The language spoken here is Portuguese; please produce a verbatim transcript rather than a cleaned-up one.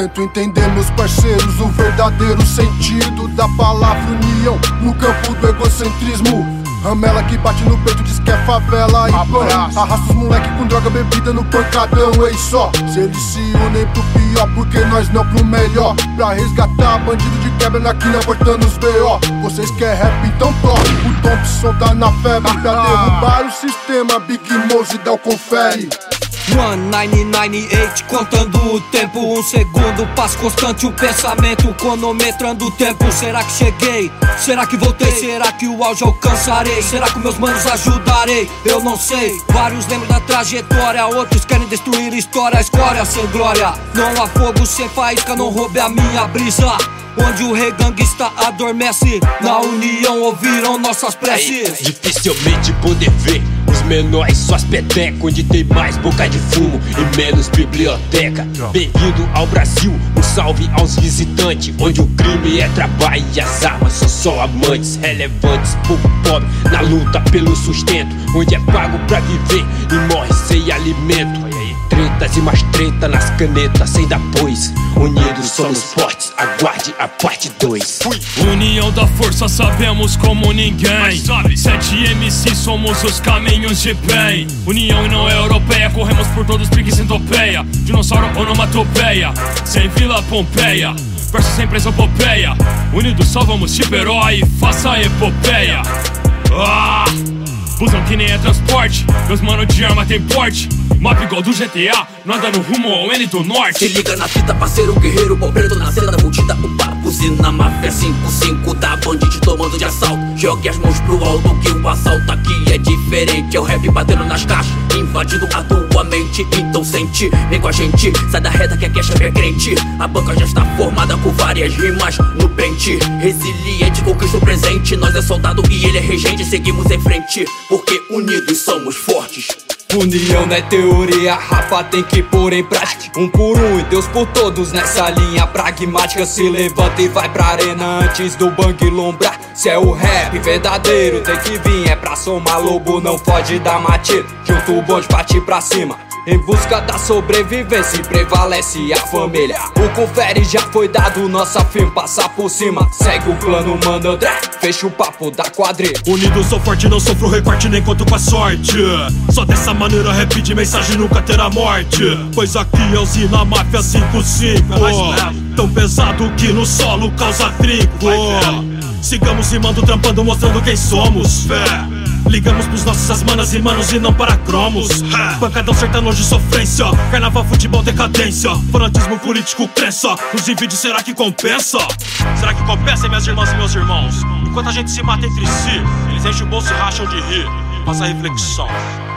Tento entender, meus parceiros, o verdadeiro sentido da palavra união no campo do egocentrismo. Ramela que bate no peito, diz que é favela e pão. Arrasta os moleque com droga, bebida no pancadão, ei só. Se eles se unem pro pior, porque nós não pro melhor. Pra resgatar bandido de quebra na quina, cortando os B O. Vocês quer rap, então toque. O Thompson tá na febre pra derrubar o sistema. Big Mose dá o confere. One nine nine eight, contando o tempo. Um segundo, passo constante, o pensamento cronometrando o tempo. Será que cheguei? Será que voltei? Será que o auge alcançarei? Será que meus manos ajudarei? Eu não sei. Vários lembram da trajetória, outros querem destruir a história. A escória sem glória. Não há fogo sem faísca, não roube a minha brisa. Onde o rei gangsta adormece, na união ouviram nossas preces. Aí, dificilmente poder ver os menores só as petecas, onde tem mais boca de fumo e menos biblioteca. Bem-vindo ao Brasil, um salve aos visitantes, onde o crime é trabalho e as armas são só amantes. Relevantes, povo pobre na luta pelo sustento, onde é pago pra viver e morre sem alimento. Tretas e mais treta nas canetas, sem dar pois. Unidos somos fortes, aguarde a parte dois. União da força, sabemos como ninguém. Sete M C somos os caminhos de bem. União e não é europeia, corremos por todos os piques em topeia. Dinossauro onomatopeia, sem Vila Pompeia. Verso sem presopopeia. Unidos salvamos tipo herói, faça a epopeia. Ah! Busão que nem é transporte, meus mano de arma tem porte. Mapa igual do G T A, não anda no rumo ao N do Norte. Se liga na fita, parceiro, guerreiro, pau preto na cena, multida, o papo na máfia cinco cinco da bandite tomando de assalto. Jogue as mãos pro alto que o assalto aqui é diferente. É o rap batendo nas caixas, invadindo a tua mente. Então sente, vem com a gente, sai da reta que a queixa é crente. A banca já está formada com várias rimas no pente. Resiliente, conquista o presente. Nós é soldado e ele é regente. Seguimos em frente, porque unidos somos fortes. União não é teoria, Rafa tem que pôr em prática. Um por um e Deus por todos nessa linha pragmática. Se levanta e vai pra arena antes do bang lombrar. Se é o rap verdadeiro tem que vir, é pra somar, lobo não pode dar mate. Junto o bonde partir pra cima, em busca da sobrevivência e prevalece a família. O confere já foi dado, nossa firma passar por cima. Segue o plano, mano André, fecha o papo da quadrilha. Unido sou forte, não sofro recorte nem conto com a sorte. Só dessa maneira rap de mensagem nunca terá morte. Pois aqui é usina máfia cinco cinco, tão pesado que no solo causa trinco. Sigamos rimando, trampando, mostrando quem somos. Fé. Ligamos pros nossos manas e manos e não para cromos. Pancadão sertanojo, sofrência. Carnaval, futebol, decadência. Fanatismo político, crença. Nos vídeos, será que compensa? Será que compensa, minhas irmãs e meus irmãos? Enquanto a gente se mata entre si, eles enchem o bolso e racham de rir. Faça a reflexão.